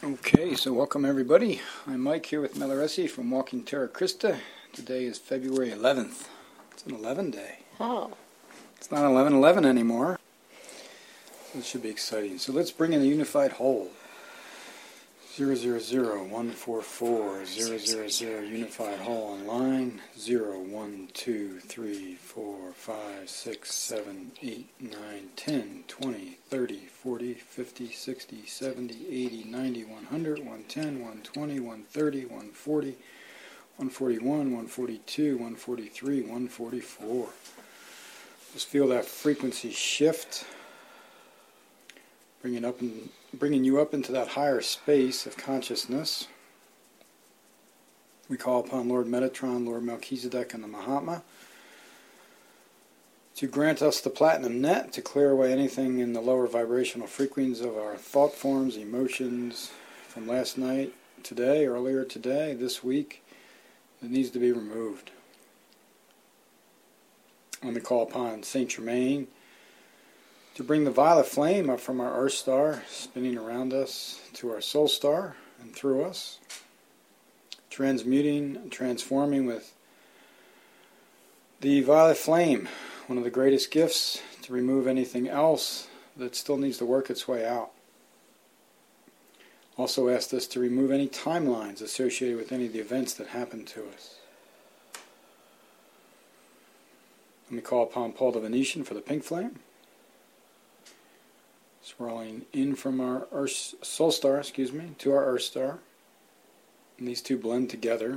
Okay, so welcome everybody. I'm Mike here with Melaresi from Walking Terra Christa. Today is February 11th. It's an 11 day. Oh. It's not 11/11 anymore. So it should be exciting. So let's bring in the unified whole. 000-144-000 unified whole online. 0, 1, 2, 3, 4, 5, 6, 7, 8, 9, 10, 20, 30, 40, 50, 60, 70, 80, 90, 100, 110, 120, 130, 140, 141, 142, 143, 144. Just feel that frequency shift, bringing you up into that higher space of consciousness. We call upon Lord Metatron, Lord Melchizedek, and the Mahatma to grant us the platinum net to clear away anything in the lower vibrational frequencies of our thought forms, emotions from last night, today, earlier today, this week, that needs to be removed. And we call upon Saint Germain to bring the violet flame up from our Earth star, spinning around us to our soul star and through us, transmuting, transforming with the violet flame, one of the greatest gifts to remove anything else that still needs to work its way out. Also asked us to remove any timelines associated with any of the events that happened to us. And we call upon Paul the Venetian for the pink flame, swirling in from our Earth, soul star, to our Earth star. And these two blend together.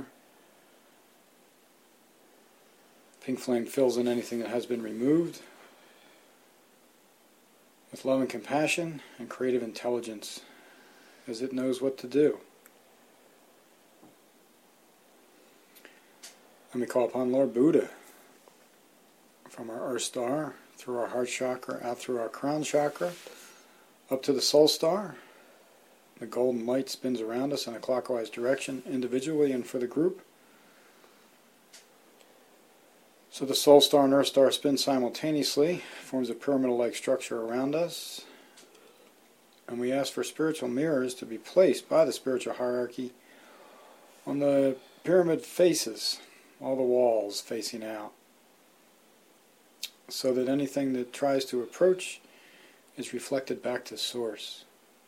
Pink flame fills in anything that has been removed with love and compassion and creative intelligence, as it knows what to do. And we call upon Lord Buddha from our Earth star, through our heart chakra, out through our crown chakra, up to the soul star. The golden light spins around us in a clockwise direction, individually and for the group. So the soul star and earth star spin simultaneously, forms a pyramidal-like structure around us. And we ask for spiritual mirrors to be placed by the spiritual hierarchy on the pyramid faces, all the walls facing out, so that anything that tries to approach is reflected back to source.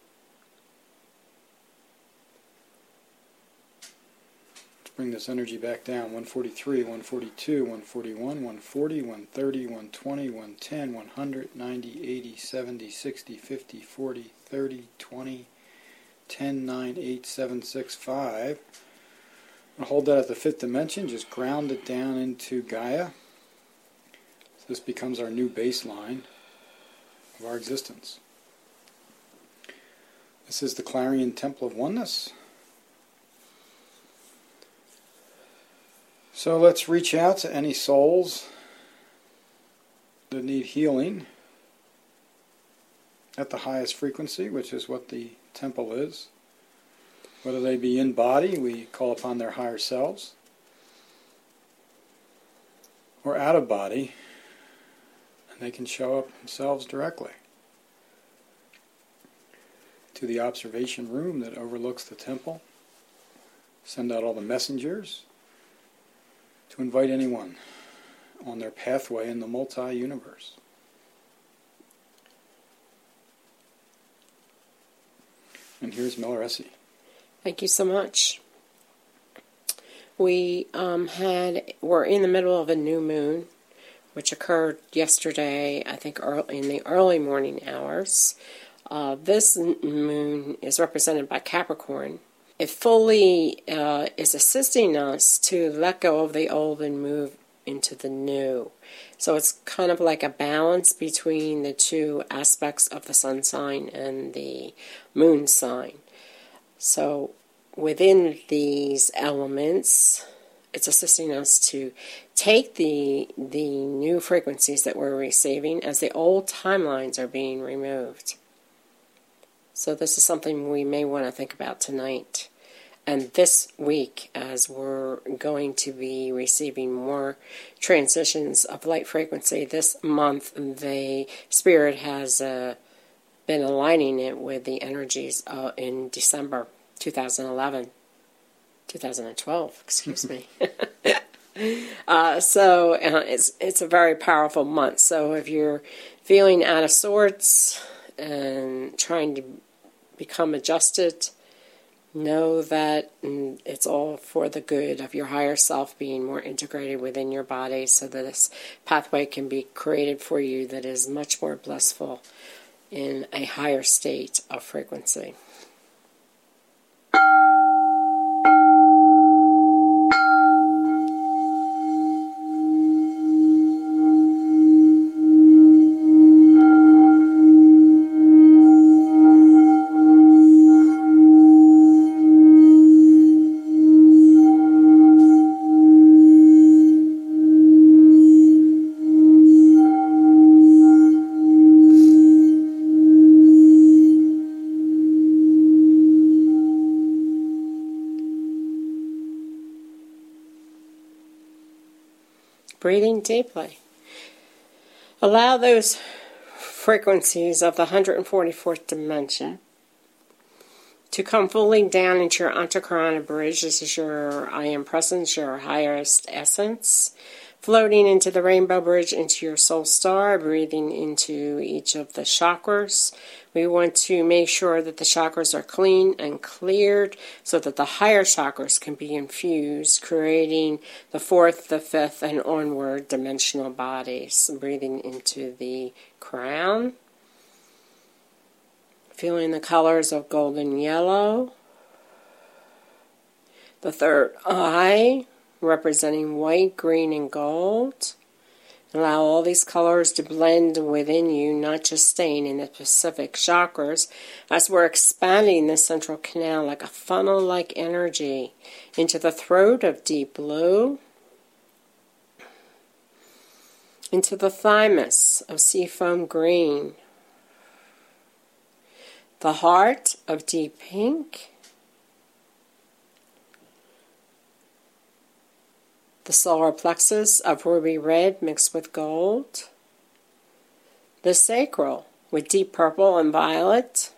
Let's bring this energy back down. 143, 142, 141, 140, 130, 120, 110, 100, 90, 80, 70, 60, 50, 40, 30, 20, 10, 9, 8, 7, 6, 5. And hold that at the fifth dimension. Just ground it down into Gaia. So this becomes our new baseline of our existence. This is the Clarion Temple of Oneness. So let's reach out to any souls that need healing at the highest frequency, which is what the temple is. Whether they be in body, we call upon their higher selves, or out of body, and they can show up themselves directly to the observation room that overlooks the temple. Send out all the messengers to invite anyone on their pathway in the multi-universe. And here's Melaresi. Thank you so much. We're in the middle of a new moon, which occurred yesterday, I think in the early morning hours. This moon is represented by Capricorn. It fully is assisting us to let go of the old and move into the new. So it's kind of like a balance between the two aspects of the sun sign and the moon sign. So within these elements, it's assisting us to take the new frequencies that we're receiving as the old timelines are being removed. So this is something we may want to think about tonight. And this week, as we're going to be receiving more transitions of light frequency, this month the Spirit has been aligning it with the energies in December 2011. 2012, excuse me. So it's a very powerful month. So if you're feeling out of sorts and trying to become adjusted, know that it's all for the good of your higher self being more integrated within your body, so that this pathway can be created for you that is much more blissful in a higher state of frequency. Breathing deeply. Allow those frequencies of the 144th dimension to come fully down into your Antakarana bridge. This is your I Am Presence, your highest essence, floating into the rainbow bridge, into your soul star, breathing into each of the chakras. We want to make sure that the chakras are clean and cleared so that the higher chakras can be infused, creating the fourth, the fifth, and onward dimensional bodies. Breathing into the crown, feeling the colors of golden yellow. The third eye, representing white, green, and gold. Allow all these colors to blend within you, not just staying in the specific chakras, as we're expanding the central canal like a funnel-like energy into the throat of deep blue, into the thymus of seafoam green, the heart of deep pink, the solar plexus of ruby red mixed with gold, the sacral with deep purple and violet,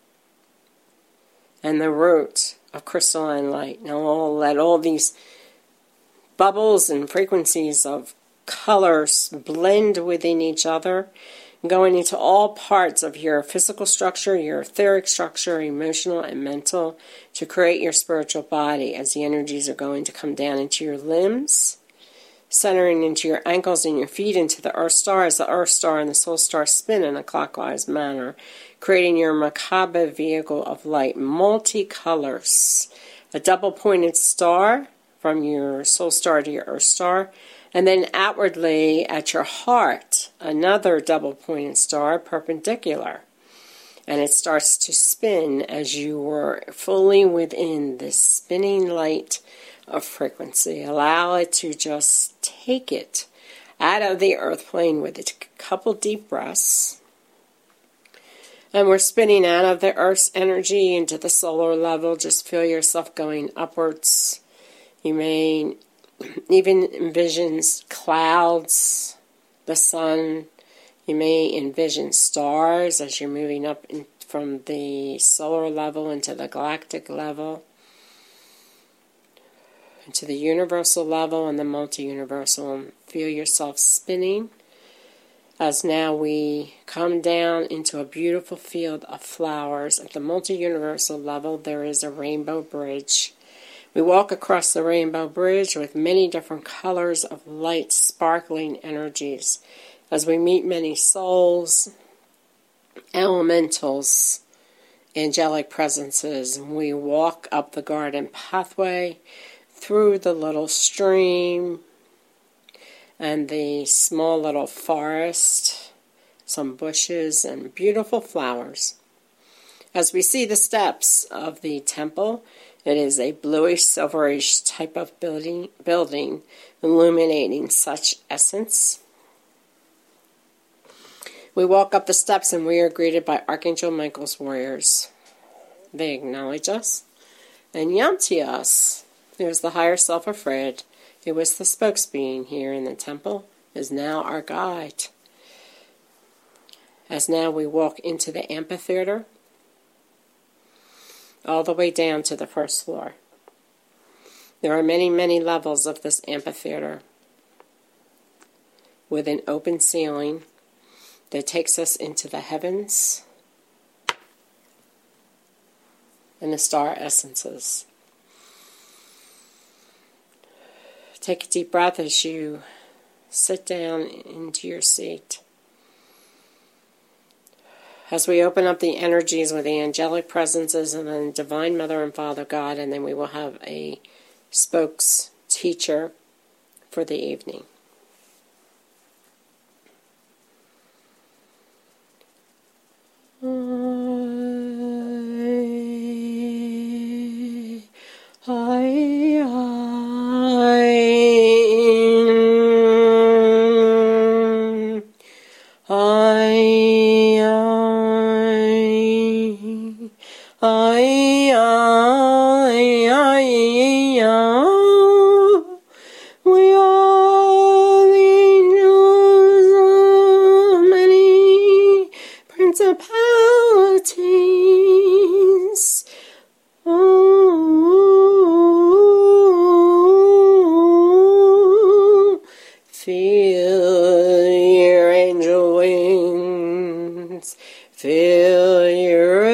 and the root of crystalline light. Now we'll let all these bubbles and frequencies of colors blend within each other, going into all parts of your physical structure, your etheric structure, emotional and mental, to create your spiritual body as the energies are going to come down into your limbs, centering into your ankles and your feet, into the earth star as the earth star and the soul star spin in a clockwise manner, creating your Merkaba vehicle of light, multicolors, a double-pointed star from your soul star to your earth star, and then outwardly at your heart, another double-pointed star perpendicular. And it starts to spin as you are fully within this spinning light of frequency. Allow it to just take it out of the earth plane with a couple deep breaths. And we're spinning out of the earth's energy into the solar level. Just feel yourself going upwards. You may even envision clouds, the sun. You may envision stars as you're moving up from the solar level into the galactic level, into the universal level and the multi-universal. And feel yourself spinning as now we come down into a beautiful field of flowers. At the multi-universal level, there is a rainbow bridge. We walk across the rainbow bridge with many different colors of light, sparkling energies as we meet many souls, elementals, angelic presences. We walk up the garden pathway, through the little stream and the small little forest, some bushes and beautiful flowers. As we see the steps of the temple, it is a bluish, silverish type of building illuminating such essence. We walk up the steps and we are greeted by Archangel Michael's warriors. They acknowledge us and Yanti us. There's the higher self of Fred, who was the spokesbeing here in the temple, is now our guide. as now we walk into the amphitheater, all the way down to the first floor. There are many, many levels of this amphitheater with an open ceiling that takes us into the heavens and the star essences. Take a deep breath as you sit down into your seat. As we open up the energies with the angelic presences and then Divine Mother and Father God, and then we will have a spokes teacher for the evening. We are the angels of many principalities. Oh, feel your angel wings, feel your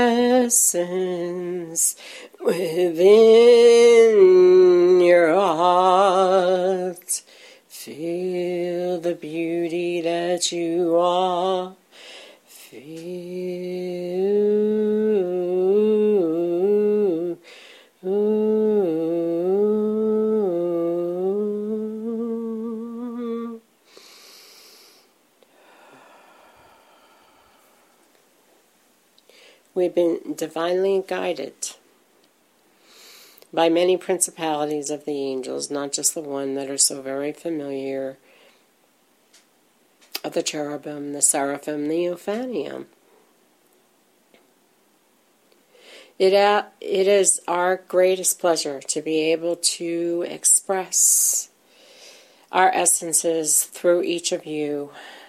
essence within your heart. Feel the beauty that you are. We've been divinely guided by many principalities of the angels, not just the one that are so very familiar, of the cherubim, the seraphim, the euphanium. It is our greatest pleasure to be able to express our essences through each of you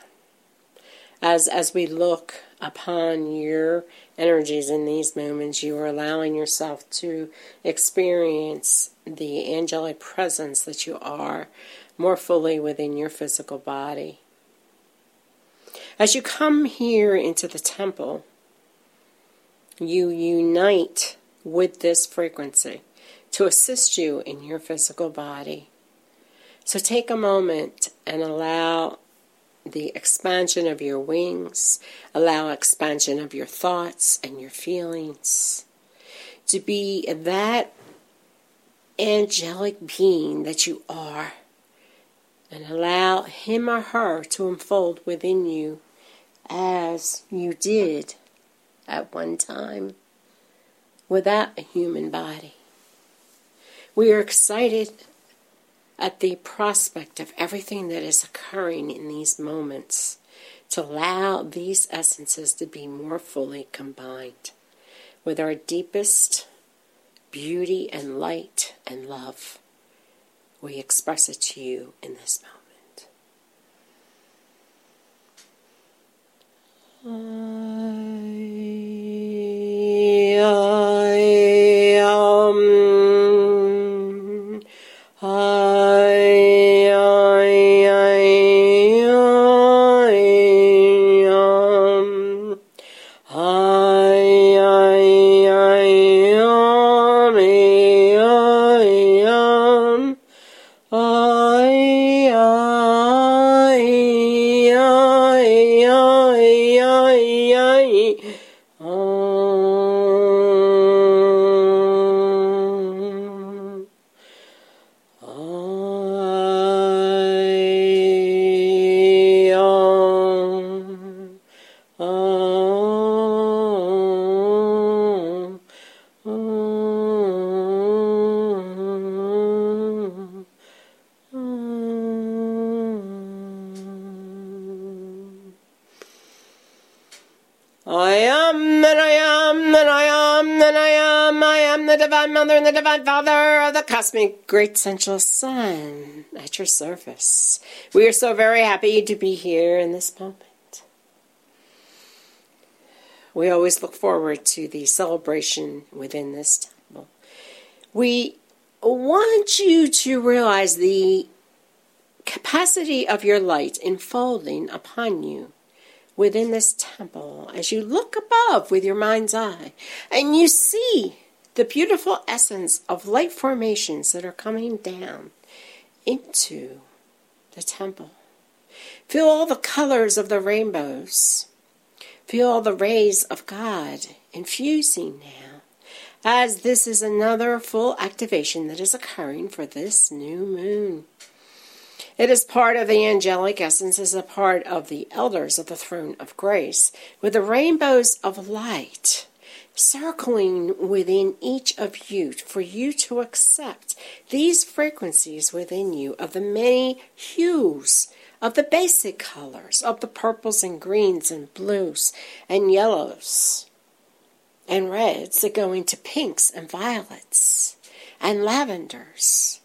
as we look upon your energies in these moments. You are allowing yourself to experience the angelic presence that you are more fully within your physical body. As you come here into the temple, you unite with this frequency to assist you in your physical body. So take a moment and allow the expansion of your wings, allow expansion of your thoughts and your feelings to be that angelic being that you are, and allow him or her to unfold within you as you did at one time without a human body. We are excited at the prospect of everything that is occurring in these moments to allow these essences to be more fully combined with our deepest beauty and light and love. We express it to you in this moment. The Divine Mother and the Divine Father of the Cosmic Great Central Sun at your service. We are so very happy to be here in this moment. We always look forward to the celebration within this temple. We want you to realize the capacity of your light enfolding upon you within this temple as you look above with your mind's eye and you see the beautiful essence of light formations that are coming down into the temple. Feel all the colors of the rainbows. Feel all the rays of God infusing now, as this is another full activation that is occurring for this new moon. It is part of the angelic essence, as a part of the elders of the throne of grace, with the rainbows of light circling within each of you, for you to accept these frequencies within you of the many hues, of the basic colors, of the purples and greens and blues and yellows and reds that go into pinks and violets and lavenders,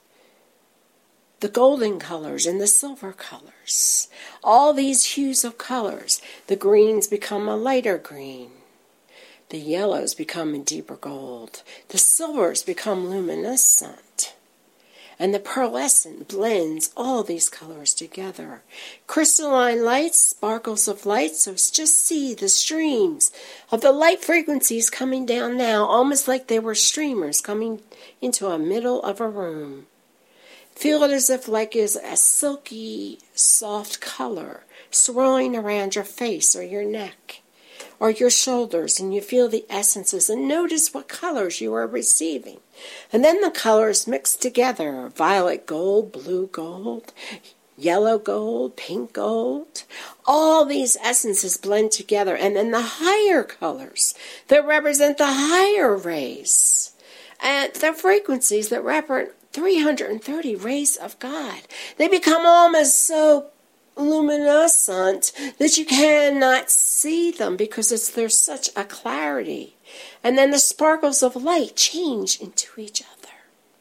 the golden colors and the silver colors. All these hues of colors. The greens become a lighter green. The yellows become a deeper gold. The silvers become luminescent. And the pearlescent blends all these colors together. Crystalline lights, sparkles of light, so just see the streams of the light frequencies coming down now, almost like they were streamers coming into a middle of a room. Feel it as if like is a silky, soft color swirling around your face or your neck or your shoulders, and you feel the essences, and notice what colors you are receiving. And then the colors mix together: violet gold, blue gold, yellow gold, pink gold. All these essences blend together, and then the higher colors that represent the higher rays and the frequencies that represent 330 rays of God. They become almost so luminescent that you cannot see them because there's such a clarity. And then the sparkles of light change into each other.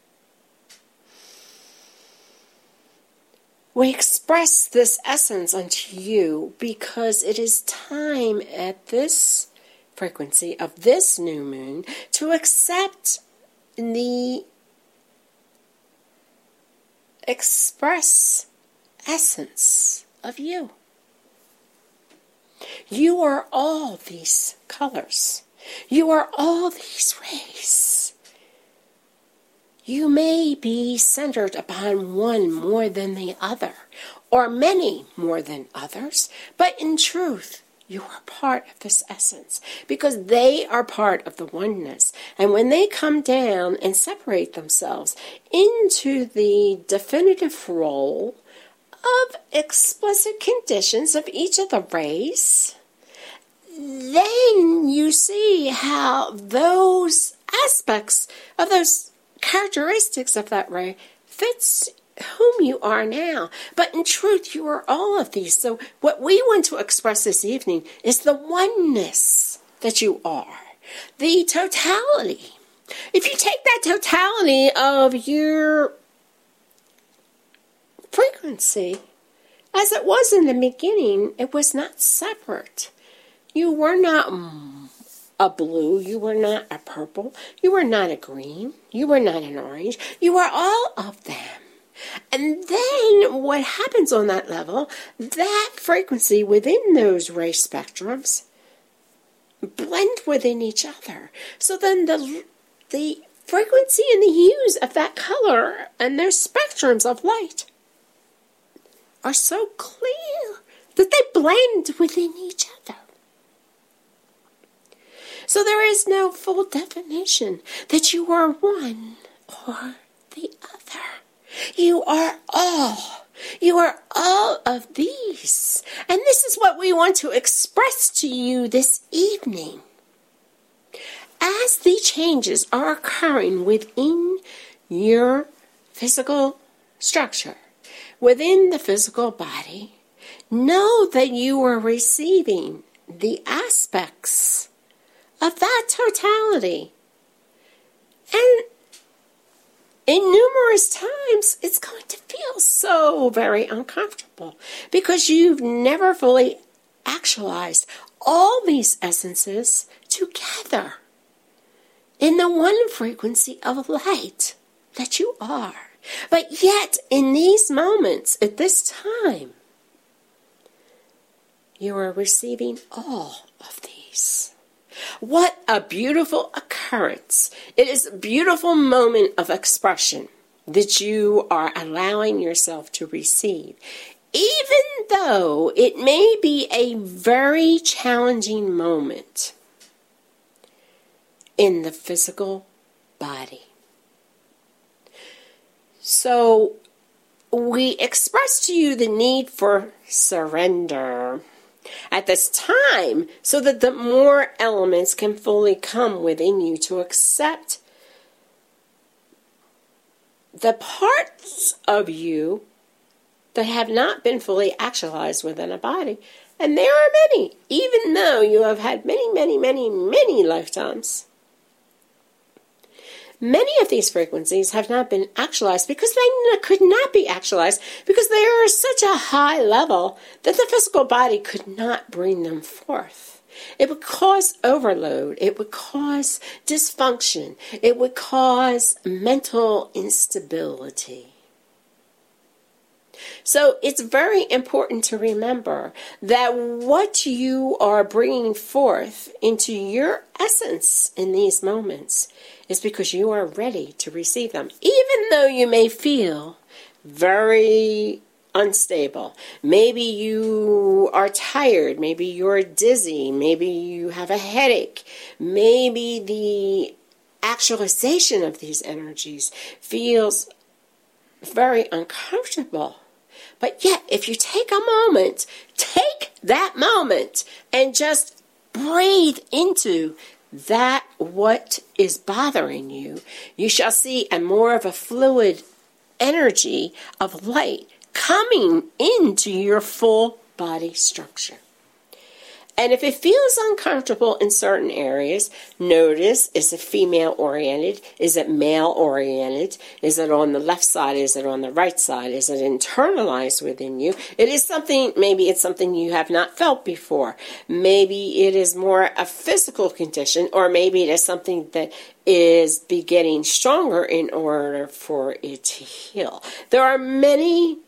We express this essence unto you because it is time at this frequency of this new moon to accept the express essence of you. You are all these colors. You are all these rays. You may be centered upon one more than the other, or many more than others, but in truth, you are part of this essence because they are part of the oneness. And when they come down and separate themselves into the definitive role of explicit conditions of each of the rays, then you see how those aspects of those characteristics of that ray fits whom you are now. But in truth, you are all of these. So what we want to express this evening is the oneness that you are, the totality. If you take that totality of your frequency, as it was in the beginning, it was not separate. You were not a blue, you were not a purple, you were not a green, you were not an orange, you are all of them. And then what happens on that level, that frequency within those ray spectrums blend within each other. So then the frequency and the hues of that color and their spectrums of light are so clear that they blend within each other. So there is no full definition that you are one or the other. You are all. You are all of these. And this is what we want to express to you this evening. As the changes are occurring within your physical structure, within the physical body, know that you are receiving the aspects of that totality. And in numerous times, it's going to feel so very uncomfortable because you've never fully actualized all these essences together in the one frequency of light that you are. But yet, in these moments, at this time, you are receiving all of these. What a beautiful occurrence. It is a beautiful moment of expression that you are allowing yourself to receive, even though it may be a very challenging moment in the physical body. So, we express to you the need for surrender at this time so that the more elements can fully come within you to accept the parts of you that have not been fully actualized within a body. And there are many, even though you have had many lifetimes. Many of these frequencies have not been actualized because they could not be actualized because they are such a high level that the physical body could not bring them forth. It would cause overload. It would cause dysfunction. It would cause mental instability. So it's very important to remember that what you are bringing forth into your essence in these moments is because you are ready to receive them, even though you may feel very unstable. Maybe you are tired. Maybe you're dizzy. Maybe you have a headache. Maybe the actualization of these energies feels very uncomfortable. But yet, if you take that moment and just breathe into that what is bothering you, you shall see a more of a fluid energy of light coming into your full body structure. And if it feels uncomfortable in certain areas, notice, is it female-oriented? Is it male-oriented? Is it on the left side? Is it on the right side? Is it internalized within you? Maybe it's something you have not felt before. Maybe it is more a physical condition, or maybe it is something that is getting stronger in order for it to heal. There are many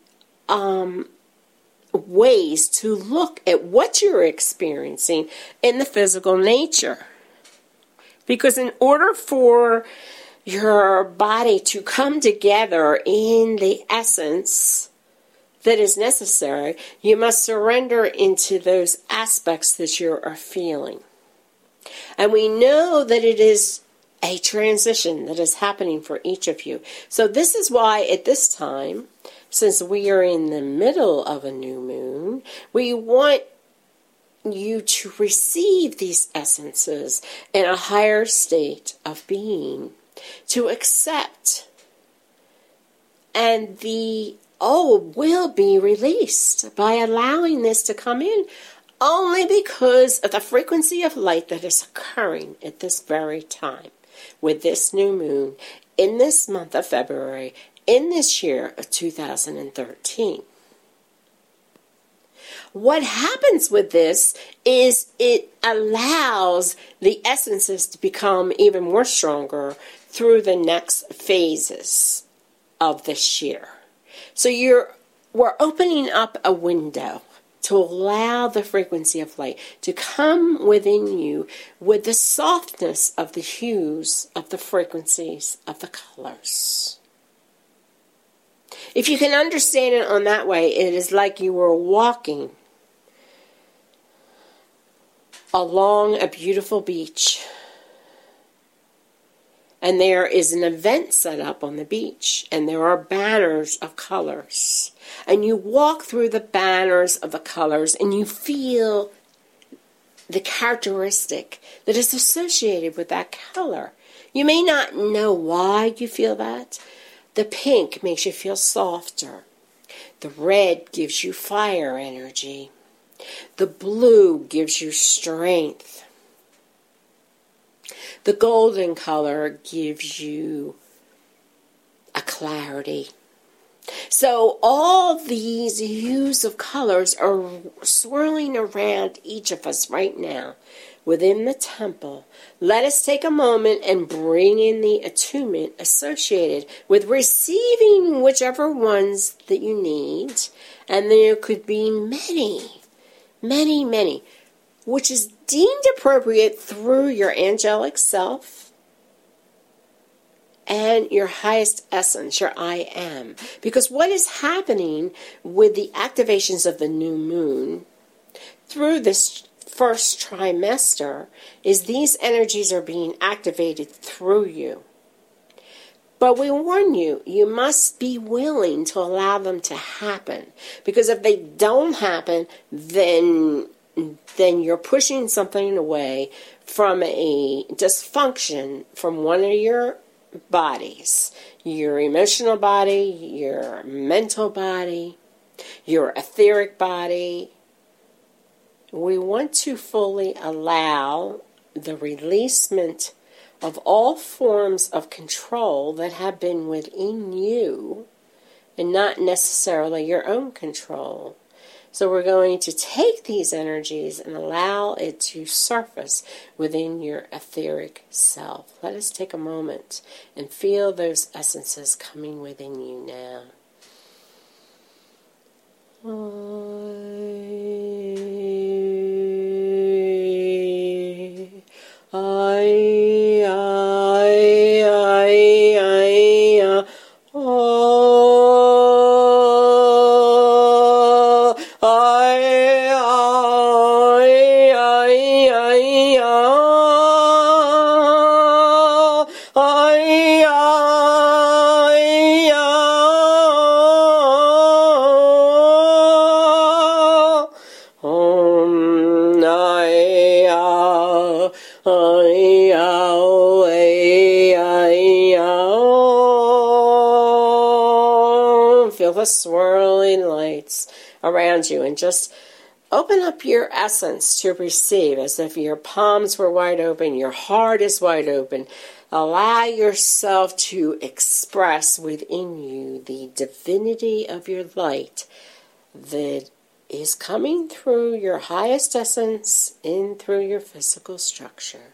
ways to look at what you're experiencing in the physical nature. Because in order for your body to come together in the essence that is necessary, you must surrender into those aspects that you are feeling. And we know that it is a transition that is happening for each of you. So this is why at this time, since we are in the middle of a new moon, we want you to receive these essences in a higher state of being, to accept, and the old will be released by allowing this to come in, only because of the frequency of light that is occurring at this very time with this new moon in this month of February in this year of 2013. What happens with this is it allows the essences to become even more stronger through the next phases of this year. So we're opening up a window to allow the frequency of light to come within you with the softness of the hues of the frequencies of the colors. If you can understand it on that way, it is like you were walking along a beautiful beach. And there is an event set up on the beach. And there are banners of colors. And you walk through the banners of the colors and you feel the characteristic that is associated with that color. You may not know why you feel that. The pink makes you feel softer. The red gives you fire energy. The blue gives you strength. The golden color gives you a clarity. So all these hues of colors are swirling around each of us right now within the temple. Let us take a moment and bring in the attunement associated with receiving whichever ones that you need. And there could be many, many, many, which is deemed appropriate through your angelic self and your highest essence, your I am. Because what is happening with the activations of the new moon through this first trimester is these energies are being activated through you. But we warn you, you must be willing to allow them to happen. Because if they don't happen, then you're pushing something away from a dysfunction from one of your bodies, your emotional body, your mental body, your etheric body. We want to fully allow the releasement of all forms of control that have been within you and not necessarily your own control. So we're going to take these energies and allow it to surface within your etheric self. Let us take a moment and feel those essences coming within you now. Feel the swirling lights around you and just open up your essence to receive as if your palms were wide open, your heart is wide open. Allow yourself to express within you the divinity of your light that is coming through your highest essence in through your physical structure.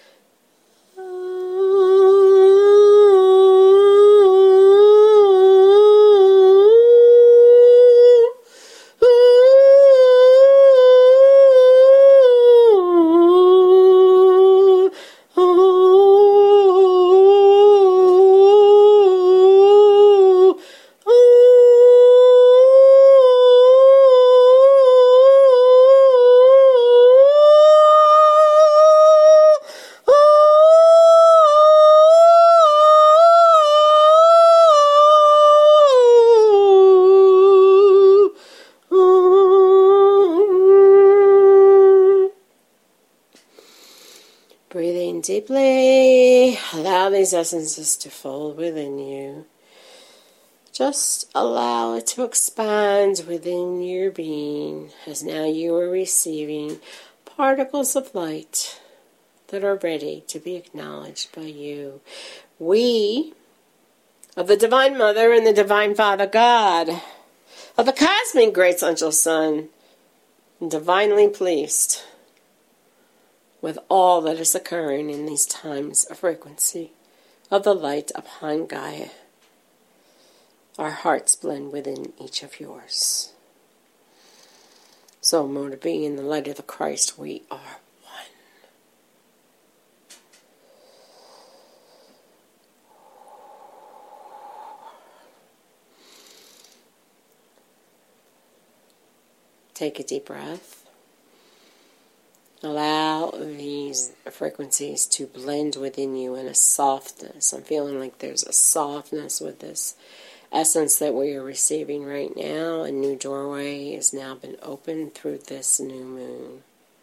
Breathing deeply, allow these essences to fold within you. Just allow it to expand within your being as now you are receiving particles of light that are ready to be acknowledged by you. We, of the Divine Mother and the Divine Father God, of the Cosmic Great Angel Son, divinely pleased with all that is occurring in these times of frequency of the light upon Gaia. Our hearts blend within each of yours. So, motor being in the light of the Christ, we are one. Take a deep breath. Allow these frequencies to blend within you in a softness. I'm feeling like there's a softness with this essence that we are receiving right now. A new doorway has now been opened through this new moon.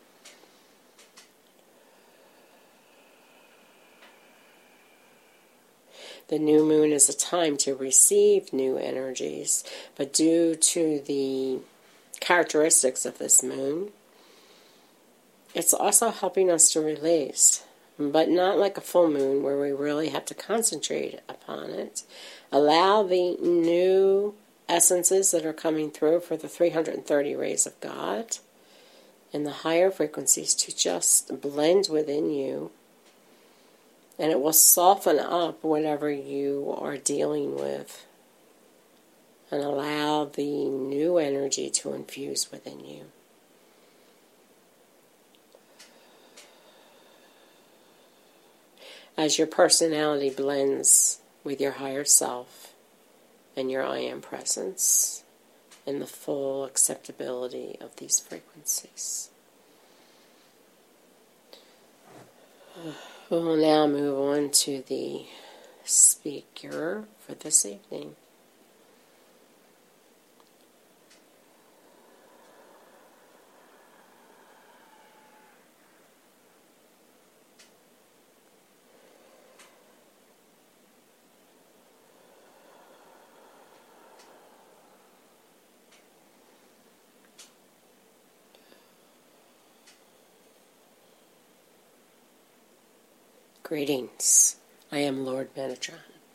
The new moon is a time to receive new energies, but due to the characteristics of this moon, it's also helping us to release but not like a full moon where we really have to concentrate upon it. Allow the new essences that are coming through for the 330 rays of God and the higher frequencies to just blend within you, and it will soften up whatever you are dealing with and allow the new energy to infuse within you. As your personality blends with your higher self and your I Am presence and the full acceptability of these frequencies. We will now move on to the speaker for this evening. Greetings. I am Lord Metatron.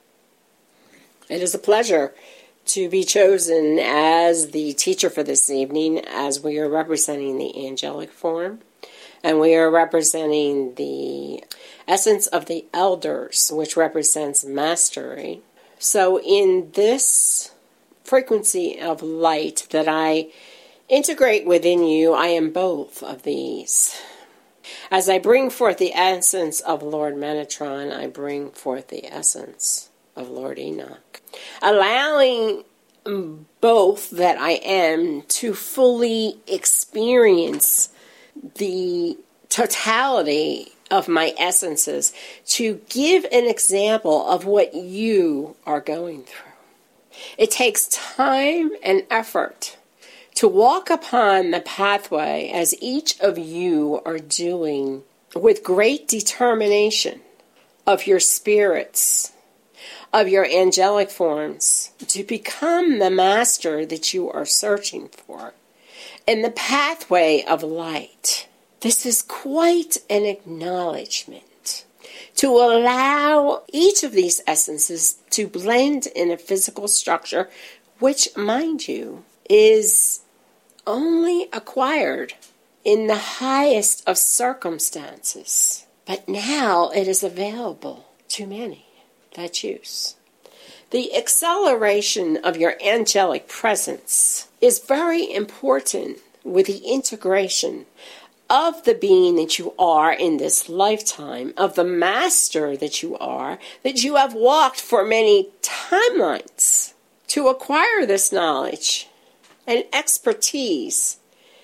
It is a pleasure to be chosen as the teacher for this evening, as we are representing the angelic form, and we are representing the essence of the elders, which represents mastery. So in this frequency of light that I integrate within you, I am both of these. As I bring forth the essence of Lord Metatron, I bring forth the essence of Lord Enoch, allowing both that I am to fully experience the totality of my essences, to give an example of what you are going through. It takes time and effort to walk upon the pathway as each of you are doing with great determination of your spirits, of your angelic forms, to become the master that you are searching for in the pathway of light. This is quite an acknowledgement to allow each of these essences to blend in a physical structure, which, mind you, is only acquired in the highest of circumstances. But now it is available to many that choose. The acceleration of your angelic presence is very important with the integration of the being that you are in this lifetime, of the master that you are, that you have walked for many timelines to acquire this knowledge and expertise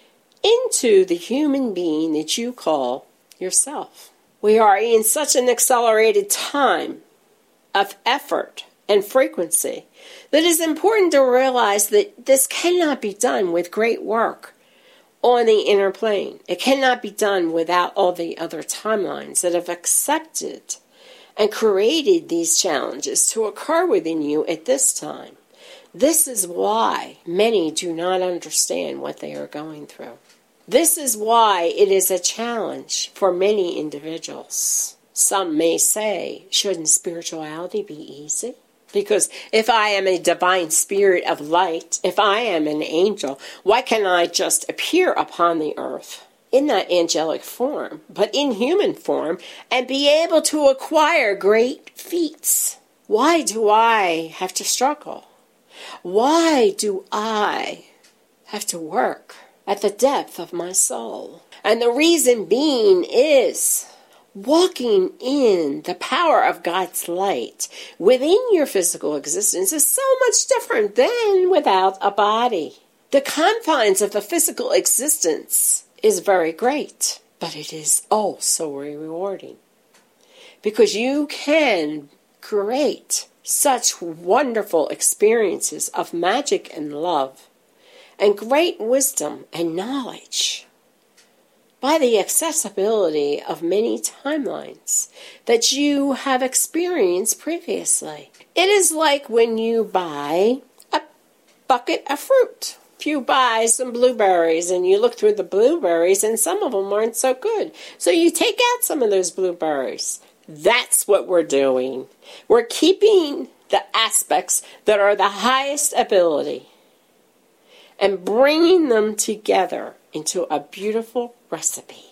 into the human being that you call yourself. We are in such an accelerated time of effort and frequency that it is important to realize that this cannot be done with great work on the inner plane. It cannot be done without all the other timelines that have accepted and created these challenges to occur within you at this time. This is why many do not understand what they are going through. This is why it is a challenge for many individuals. Some may say, shouldn't spirituality be easy? Because if I am a divine spirit of light, if I am an angel, why can't I just appear upon the earth in that angelic form, but in human form, and be able to acquire great feats? Why do I have to struggle? Why do I have to work at the depth of my soul? And the reason being is walking in the power of God's light within your physical existence is so much different than without a body. The confines of the physical existence is very great, but it is also rewarding because you can create such wonderful experiences of magic and love and great wisdom and knowledge by the accessibility of many timelines that you have experienced previously. It is like when you buy a bucket of fruit if you buy some blueberries and you look through the blueberries and some of them aren't so good, so you take out some of those blueberries. That's what we're doing. We're keeping the aspects that are the highest ability and bringing them together into a beautiful recipe.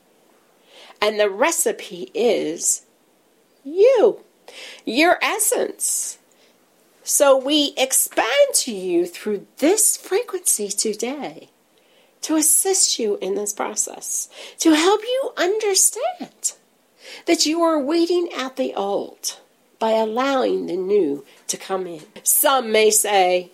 And the recipe is you, your essence. So we expand to you through this frequency today to assist you in this process, to help you understand that you are weeding out the old by allowing the new to come in. Some may say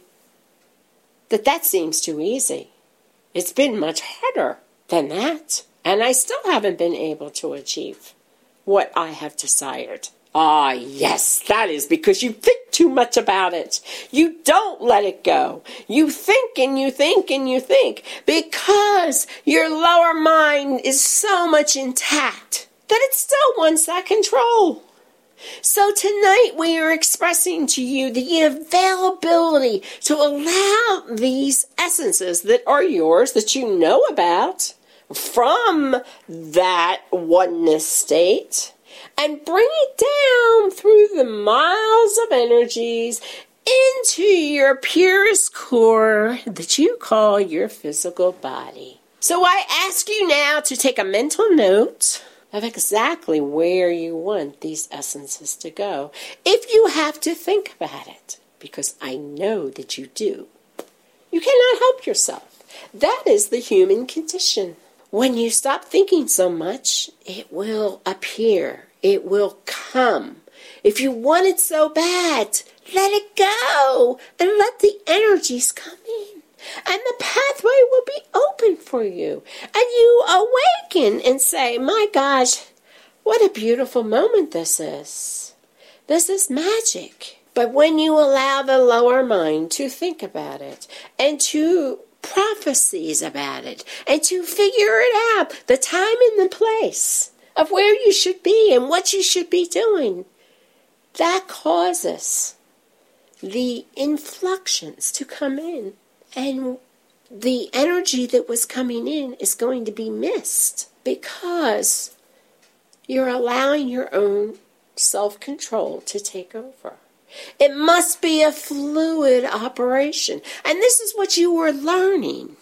that seems too easy. It's been much harder than that, and I still haven't been able to achieve what I have desired. Ah, yes, that is because you think too much about it. You don't let it go. You think and you think and you think because your lower mind is so much intact that it still wants that control. So tonight we are expressing to you the availability to allow these essences that are yours, that you know about, from that oneness state, and bring it down through the miles of energies into your purest core that you call your physical body. So I ask you now to take a mental note of exactly where you want these essences to go, if you have to think about it, because I know that you do. You cannot help yourself. That is the human condition. When you stop thinking so much, it will appear. It will come. If you want it so bad, let it go and let the energies come in. And the pathway will be open for you. And you awaken and say, my gosh, what a beautiful moment this is. This is magic. But when you allow the lower mind to think about it and to prophecies about it and to figure it out, the time and the place of where you should be and what you should be doing, that causes the influxions to come in. And the energy that was coming in is going to be missed because you're allowing your own self-control to take over. It must be a fluid operation. And this is what you were learning.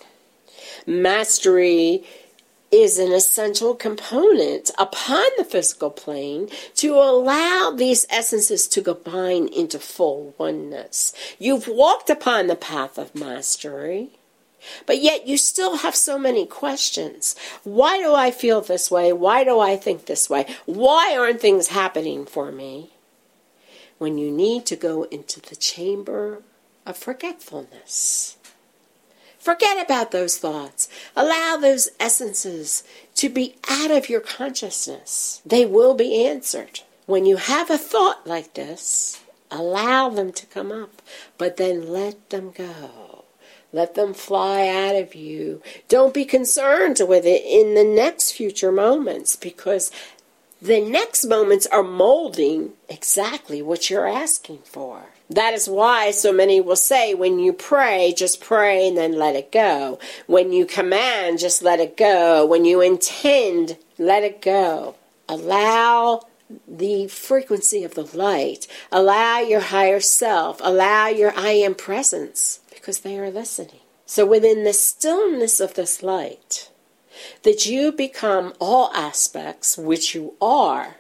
Mastery is an essential component upon the physical plane to allow these essences to combine into full oneness. You've walked upon the path of mastery, but yet you still have so many questions. Why do I feel this way? Why do I think this way? Why aren't things happening for me? When you need to go into the chamber of forgetfulness. Forget about those thoughts. Allow those essences to be out of your consciousness. They will be answered. When you have a thought like this, allow them to come up, but then let them go. Let them fly out of you. Don't be concerned with it in the next future moments, because the next moments are molding exactly what you're asking for. That is why so many will say, when you pray, just pray and then let it go. When you command, just let it go. When you intend, let it go. Allow the frequency of the light. Allow your higher self. Allow your I am presence, because they are listening. So within the stillness of this light, that you become all aspects, which you are.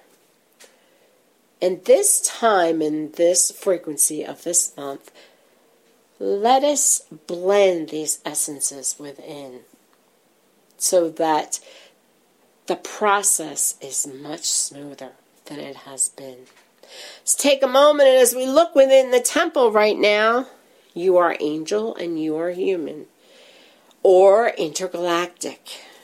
And this time and this frequency of this month, let us blend these essences within so that the process is much smoother than it has been. Let's take a moment, and as we look within the temple right now, you are angel and you are human, or intergalactic,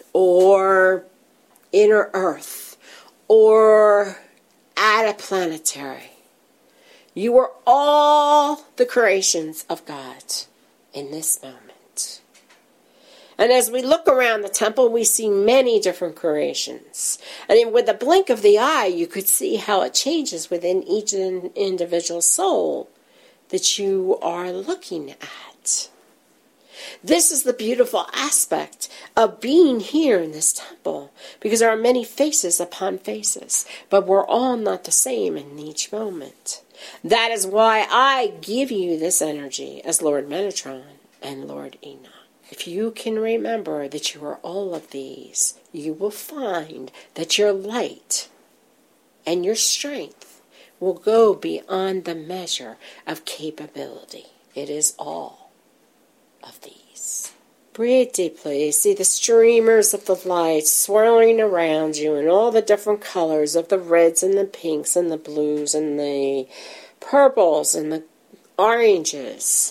or inner earth, or attaplanetary. You are all the creations of God in this moment. And as we look around the temple, we see many different creations. And with a blink of the eye, you could see how it changes within each individual soul that you are looking at. This is the beautiful aspect of being here in this temple, because there are many faces upon faces, but we're all not the same in each moment. That is why I give you this energy as Lord Metatron and Lord Enoch. If you can remember that you are all of these, you will find that your light and your strength will go beyond the measure of capability. It is all of these. Breathe deeply. See the streamers of the light swirling around you in all the different colors of the reds and the pinks and the blues and the purples and the oranges.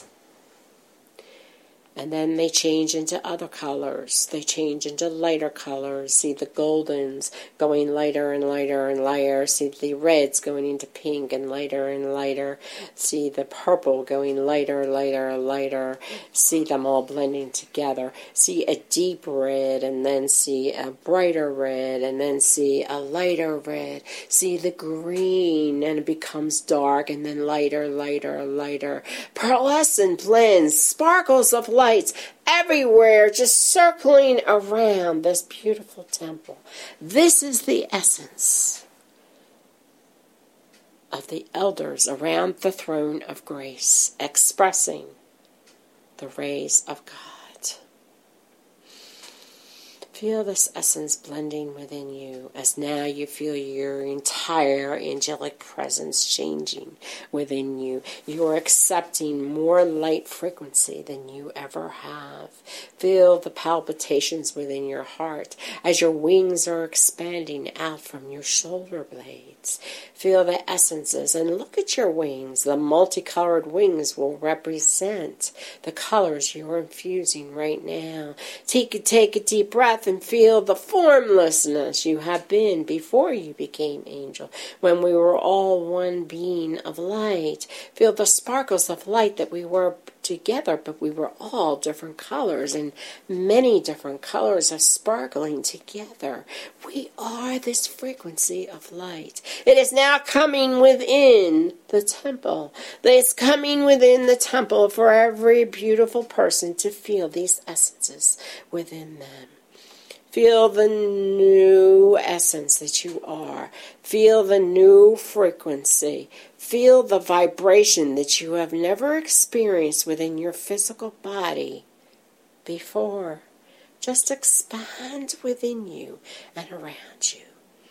And then they change into other colors. They change into lighter colors. See the goldens going lighter and lighter and lighter. See the reds going into pink and lighter and lighter. See the purple going lighter, lighter, lighter. See them all blending together. See a deep red, and then see a brighter red, and then see a lighter red. See the green, and it becomes dark, and then lighter, lighter, lighter. Pearlescent blends, sparkles of lights everywhere, just circling around this beautiful temple. This is the essence of the elders around the throne of grace, expressing the rays of God. Feel this essence blending within you as now you feel your entire angelic presence changing within you. You are accepting more light frequency than you ever have. Feel the palpitations within your heart as your wings are expanding out from your shoulder blades. Feel the essences and look at your wings. The multicolored wings will represent the colors you are infusing right now. Take a deep breath and feel the formlessness you have been before you became angel, when we were all one being of light. Feel the sparkles of light that we were together, but we were all different colors, and many different colors are sparkling together. We are this frequency of light. It is now coming within the temple. It's coming within the temple for every beautiful person to feel these essences within them. Feel the new essence that you are. Feel the new frequency. Feel the vibration that you have never experienced within your physical body before. Just expand within you and around you.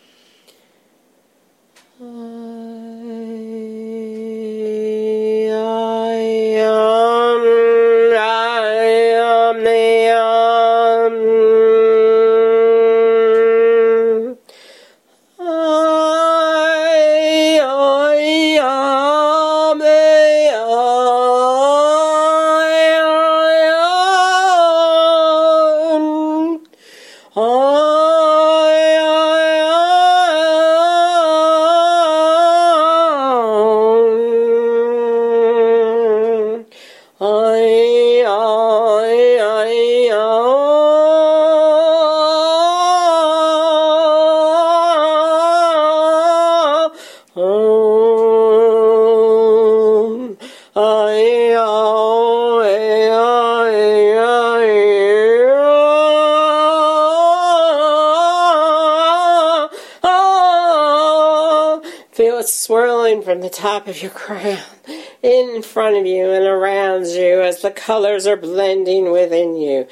Feel it swirling from the top of your crown, in front of you and around you as the colors are blending within you.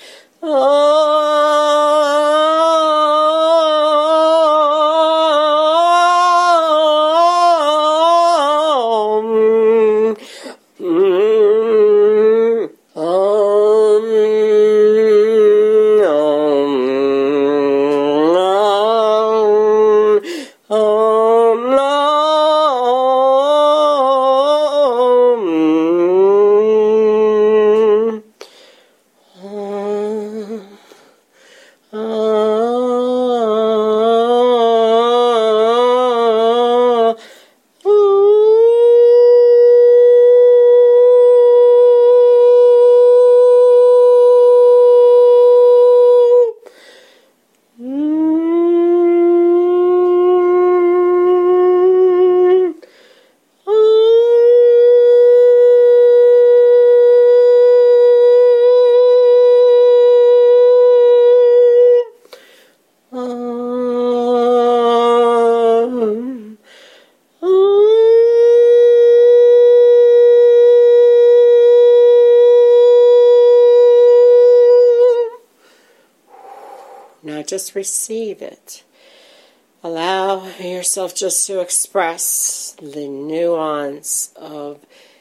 just receive it. Allow yourself just to express the nuance of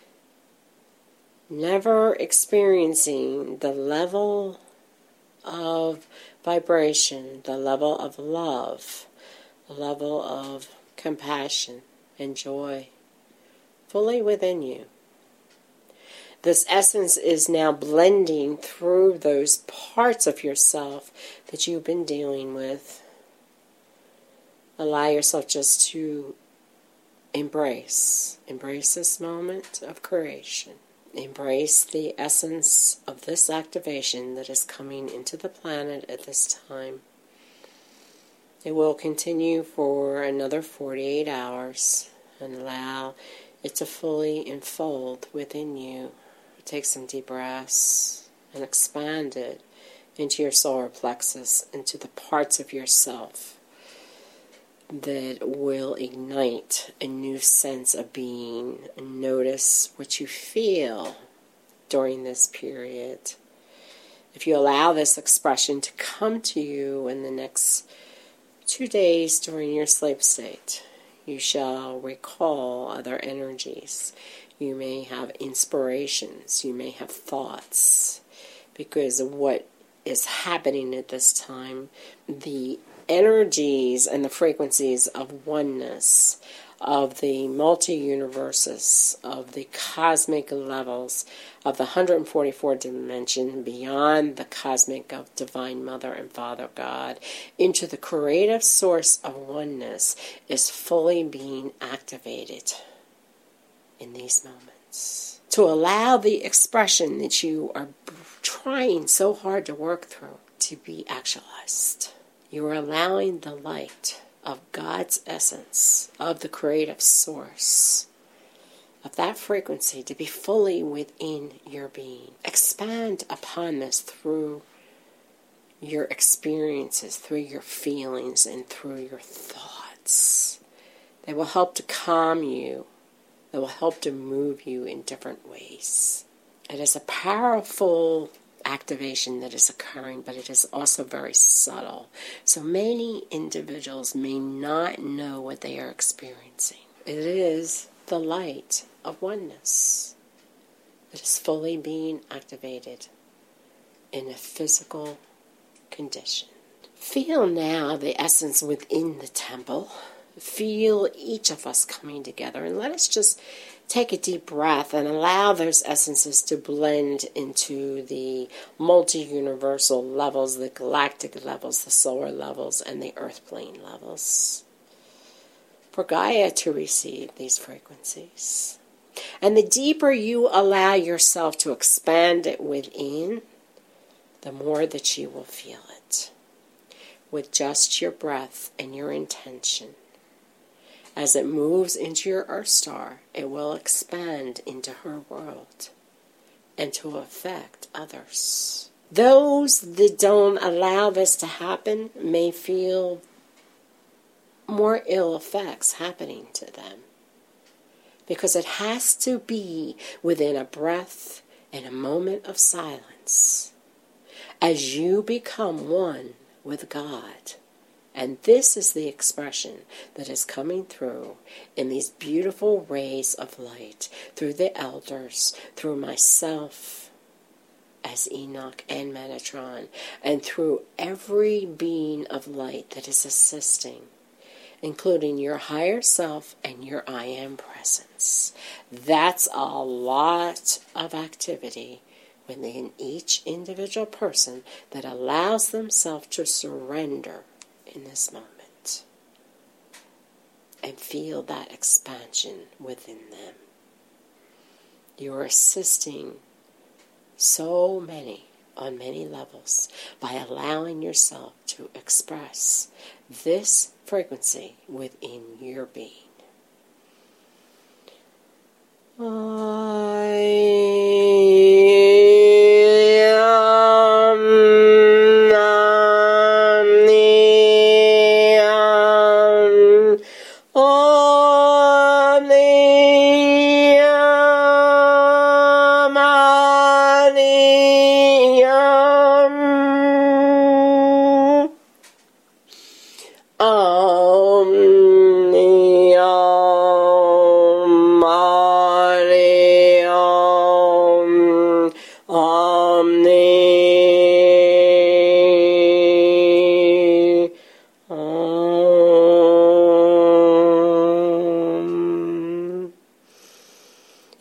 never experiencing the level of vibration, the level of love, the level of compassion and joy fully within you. This essence is now blending through those parts of yourself that you've been dealing with. Allow yourself just to embrace this moment of creation. Embrace the essence of this activation that is coming into the planet at this time. It will continue for another 48 hours and allow it to fully unfold within you. Take some deep breaths and expand it into your solar plexus, into the parts of yourself that will ignite a new sense of being. And notice what you feel during this period. If you allow this expression to come to you in the next 2 days during your sleep state, you shall recall other energies. You may have inspirations. You may have thoughts. Because of what is happening at this time, the energies and the frequencies of oneness, of the multi-universes, of the cosmic levels, of the 144 dimension beyond the cosmic of Divine Mother and Father God, into the creative source of oneness is fully being activated in these moments. To allow the expression that you are trying so hard to work through to be actualized. You are allowing the light of God's essence, of the creative source, of that frequency to be fully within your being. Expand upon this through your experiences, through your feelings, and through your thoughts. They will help to calm you. They will help to move you in different ways. It is a powerful activation that is occurring, but it is also very subtle. So many individuals may not know what they are experiencing. It is the light of oneness that is fully being activated in a physical condition. Feel now the essence within the temple. Feel each of us coming together, and let us just take a deep breath and allow those essences to blend into the multi-universal levels, the galactic levels, the solar levels, and the earth plane levels. For Gaia to receive these frequencies. And the deeper you allow yourself to expand it within, the more that you will feel it. With just your breath and your intention. As it moves into your Earth star, it will expand into her world and to affect others. Those that don't allow this to happen may feel more ill effects happening to them. Because it has to be within a breath and a moment of silence. As you become one with God. And this is the expression that is coming through in these beautiful rays of light, through the elders, through myself as Enoch and Metatron, and through every being of light that is assisting, including your higher self and your I Am presence. That's a lot of activity within each individual person that allows themselves to surrender in this moment and feel that expansion within them. You are assisting so many on many levels by allowing yourself to express this frequency within your being.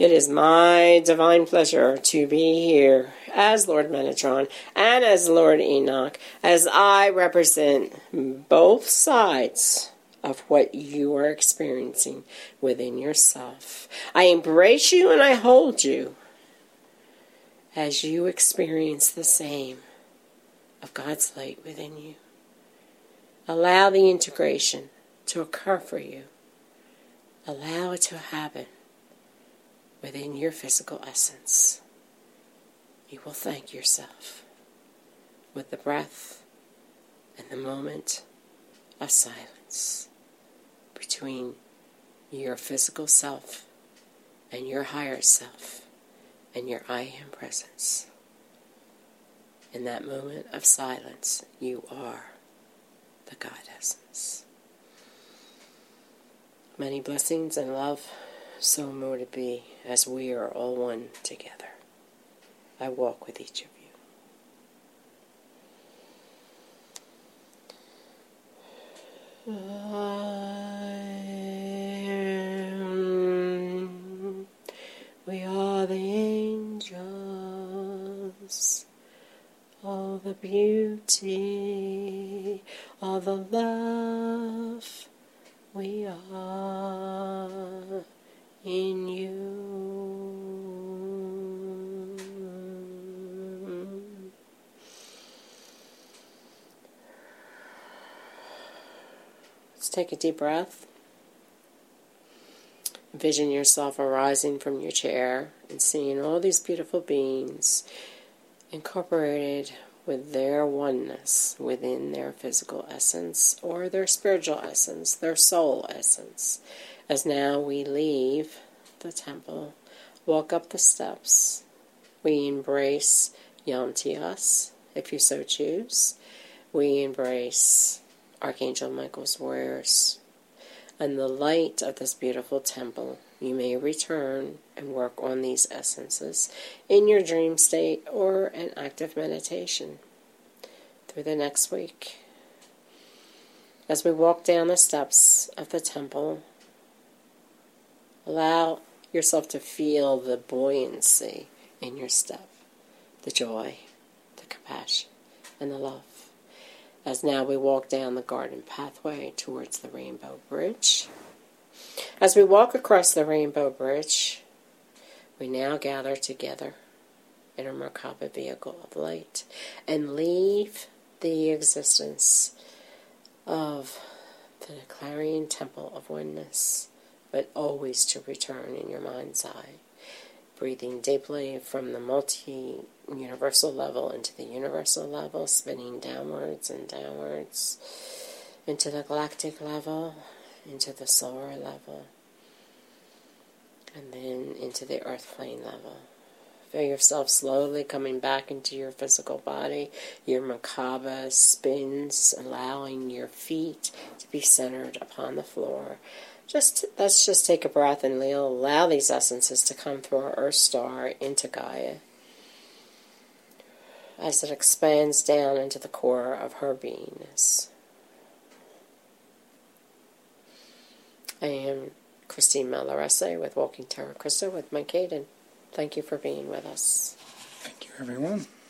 It is my divine pleasure to be here as Lord Metatron and as Lord Enoch, as I represent both sides of what you are experiencing within yourself. I embrace you and I hold you as you experience the same of God's light within you. Allow the integration to occur for you. Allow it to happen within your physical essence. You will thank yourself with the breath and the moment of silence between your physical self and your higher self and your I Am presence. In that moment of silence, you are the God essence. Many blessings and love, so more to be, as we are all one together. I walk with each of you. We are the angels, all the beauty, all the love we are in you. Let's take a deep breath. Envision yourself arising from your chair and seeing all these beautiful beings incorporated with their oneness within their physical essence or their spiritual essence, their soul essence. As now we leave the temple, walk up the steps, we embrace Yantias, if you so choose. We embrace Archangel Michael's warriors. And the light of this beautiful temple, you may return and work on these essences in your dream state or an active meditation through the next week. As we walk down the steps of the temple, allow yourself to feel the buoyancy in your step, the joy, the compassion, and the love. As now we walk down the garden pathway towards the Rainbow Bridge. As we walk across the Rainbow Bridge, we now gather together in a Merkaba vehicle of light and leave the existence of the clarion temple of oneness, but always to return in your mind's eye. Breathing deeply from the multi-universal level into the universal level, spinning downwards and downwards into the galactic level, into the solar level, and then into the earth plane level. Feel yourself slowly coming back into your physical body. Your Merkaba spins, allowing your feet to be centered upon the floor. Let's just take a breath and allow these essences to come through our Earth star into Gaia as it expands down into the core of her beingness. I am Christine Malarese with Walking Terra Crystal with Mike Hayden. Thank you for being with us. Thank you, everyone.